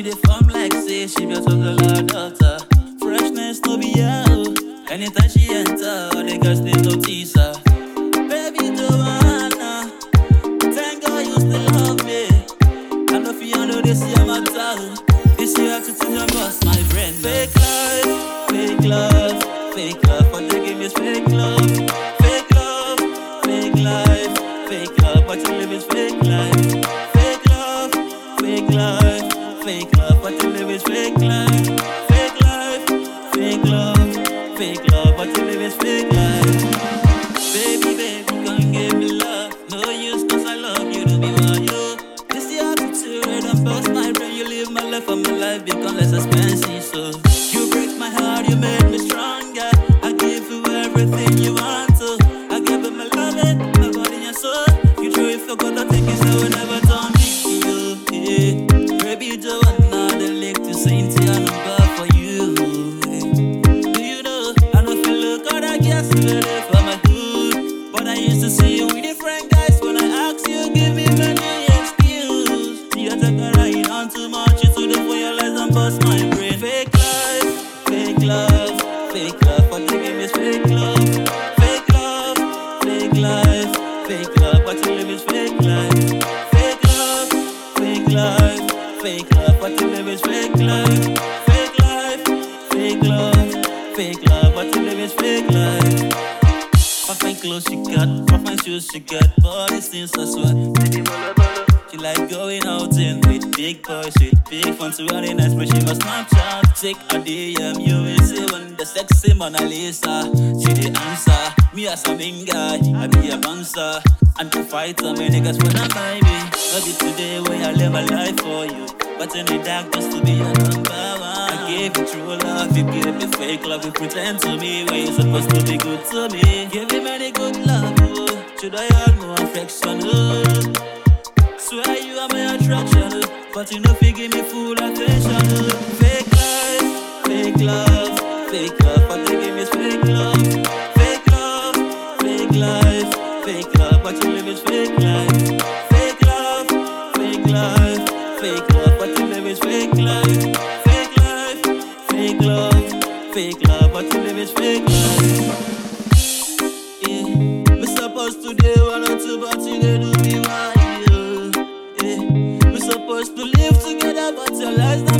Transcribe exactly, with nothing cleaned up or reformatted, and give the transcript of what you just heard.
dey form like say she be a toddler daughter. Freshness no be out. Anytime she enter, all the girls they notice her. Baby Joanna, thank God you still love me. I know if you know this year matter. This year attitude and bust my brain. Fake life, fake love, fake love. What they give is fake love, fake love, fake life, fake love. What you live is fake life, fake love, fake life, fake love. What you live is fake life, fake life, fake love, fake love. What you live is fake life. Baby, baby, come give me love. No use, cause I love you to be what you. This the attitude and bust my brain. You live my life and my life become less expensive. So you break my heart, you made me stronger. I give you everything you want to. I give you my loving, my body and soul. You truly forgot the thing is I will never turn me to you. Yeah. Baby Joanna, the lake to Saint and I'm for you. Yeah. Do you know I know if you look out I guess you ready for my good. But I used to see you with different guys. When I ask you, give me many excuse. You take a ride on too much. You to the for your lies and bust my brain. Fake life, fake love, fake love. What you give is fake love, fake love, fake life, fake love. What you live is fake life, fake love, fake life, fake love. What you live is fake life, fake life, fake love, fake love. What you live is fake life. Fine clothes she got, fine shoes she got, body seems so sweat. She like going out in with big boys, with big fun to running nice, but she must Snapchat. Take a D M, you will see when the sexy Mona Lisa. She the answer, me as a main guy, I be a bouncer. And to fight on me niggas when I'm baby. Love you today when I live my life for you. But in the dark just to be your number one. I gave you true love, you gave me fake love. You pretend to me when you're supposed to be good to me. Give me many good love, oh. Should I have more affection, oh? Swear you are my attraction, oh. But you know if you give me full attention, oh. Fake life, fake love, fake love. But you give me fake love, fake love, fake life, fake love. But you live is fake life, fake love, fake life, fake love. But you live is fake life, fake life, fake love, fake love. But you live is fake life. Yeah, we supposed to do one or two, but you they do me why, yeah. Yeah, we supposed to live together, but your life's not